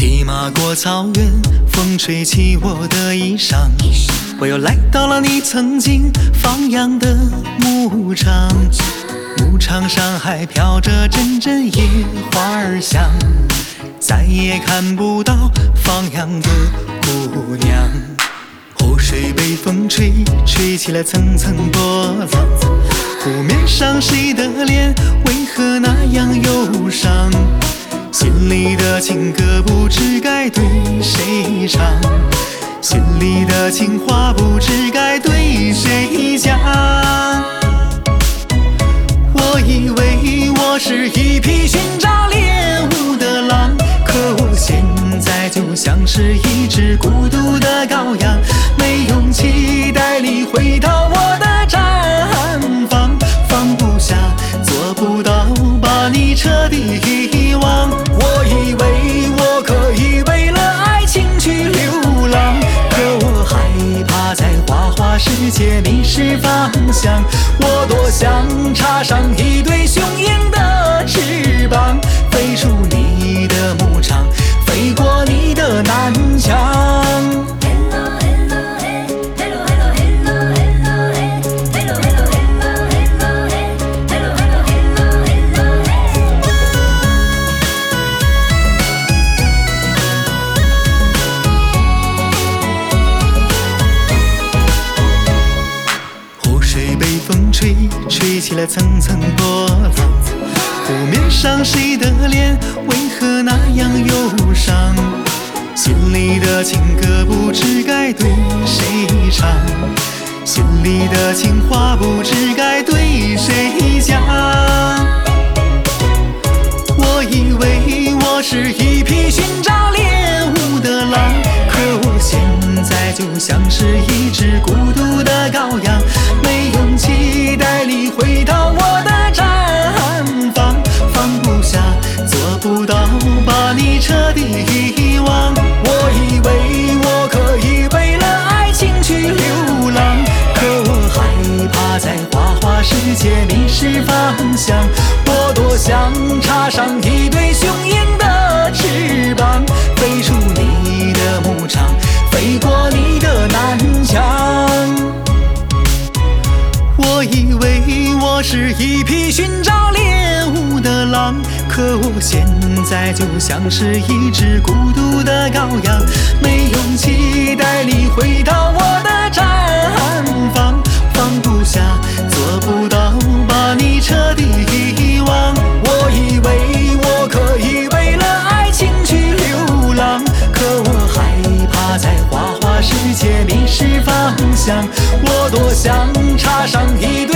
骑马过草原，风吹起我的衣裳，我又来到了你曾经放羊的牧场。牧场上还飘着阵阵野花香，再也看不到放羊的姑娘。湖水被风吹，吹起了层层波浪，湖面上谁的脸为何那样忧伤？心里的情歌不知该对谁唱，心里的情话不知该对谁讲。我以为我是一匹寻找猎物的狼，可我现在就像是一只孤独的羔羊，没勇气带你回到我的毡房，放不下，做不到把你彻底遗忘。我以为我可以为了爱情去流浪，可我害怕在花花世界迷失方向。我多想插上一对雄鹰的翅膀，飞出你的牧场，飞过你的南墙。吹起了层层波浪，湖面上谁的脸为何那样忧伤？心里的情歌不知该对谁唱，心里的情话不知该对谁讲。我以为我是一匹寻找猎物的狼，可我现在就像是一只孤独的羔羊，没勇气带你回到我的毡房，放不下，做不到把你彻底遗忘。我以为我可以为了爱情去流浪，可我害怕在花花世界迷失方向。我多想插上一对雄鹰的翅膀，飞出你的牧场，飞过你的南墙。我以为我是一匹寻找猎物的狼，可我现在就像是一只孤独的羔羊，没勇气带你回到我的毡房，放不下，做不到把你彻底遗忘。我以为我可以为了爱情去流浪，可我害怕在花花世界迷失方向。我多想插上一